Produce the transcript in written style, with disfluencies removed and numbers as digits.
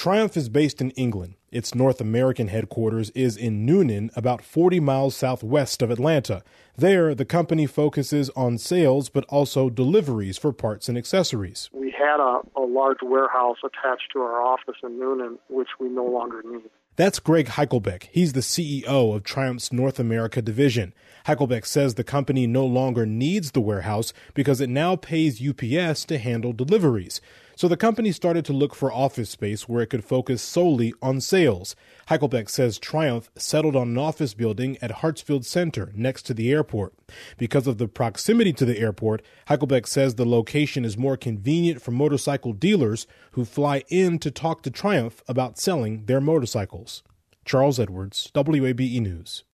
Triumph is based in England. Its North American headquarters is in Newnan, about 40 miles southwest of Atlanta. There, the company focuses on sales but also deliveries for parts and accessories. We had a large warehouse attached to our office in Newnan, which we no longer need. That's Greg Heichelbeck. He's the CEO of Triumph's North America division. Heichelbeck says the company no longer needs the warehouse because it now pays UPS to handle deliveries. So the company started to look for office space where it could focus solely on sales. Heichelbeck says Triumph settled on an office building at Hartsfield Center next to the airport. Because of the proximity to the airport, Heichelbeck says the location is more convenient for motorcycle dealers who fly in to talk to Triumph about selling their motorcycles. Charles Edwards, WABE News.